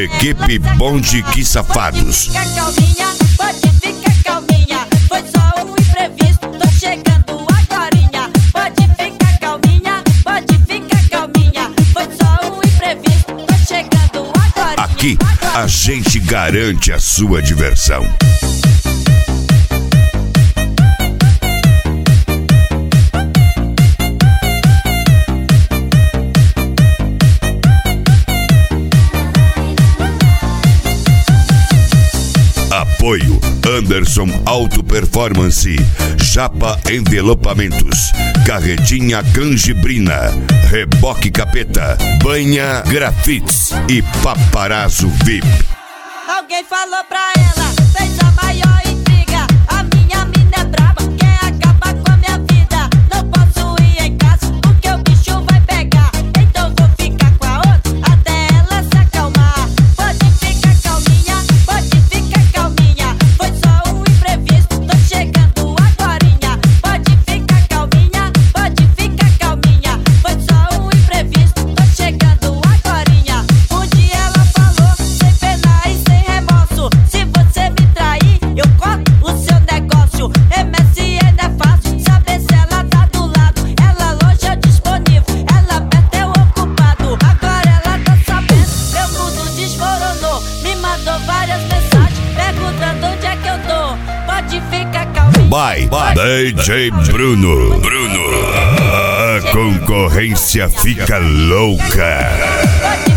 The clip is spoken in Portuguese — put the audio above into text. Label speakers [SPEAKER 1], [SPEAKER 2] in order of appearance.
[SPEAKER 1] Equipe Bonde Que Safados.
[SPEAKER 2] Pode ficar calminha, foi só um imprevisto, tô chegando agorinha. Pode ficar calminha, foi só um imprevisto, tô chegando agorinha.
[SPEAKER 1] Aqui a gente garante a sua diversão. Apoio Anderson Auto Performance, Japa Envelopamentos, Carretinha Canjibrina, Reboque Capeta, Banha Grafites e Paparazzo VIP.
[SPEAKER 2] Alguém falou pra ela, fez a maior intriga. A minha mina é braba, quer acabar com a minha vida. Não posso ir em casa, porque o bicho vai pegar. Então vou ficar com a outra, até ela se acalmar. Pode ficar calminha, foi só um imprevisto, tô chegando agorinha. Pode ficar calminha, foi só um imprevisto, tô chegando agorinha. Um dia ela falou, sem pena e sem remorso: se você me trair, eu corto o seu negócio. MSN é fácil, saber se ela tá do lado. Ela longe ou disponível, ela perto eu ocupado. Agora ela tá sabendo, meu mundo desmoronou. Me mandou várias mensagens, perguntando onde é que eu tô. Pode ficar calminha.
[SPEAKER 1] Bye, DJ Bruno. A concorrência fica louca.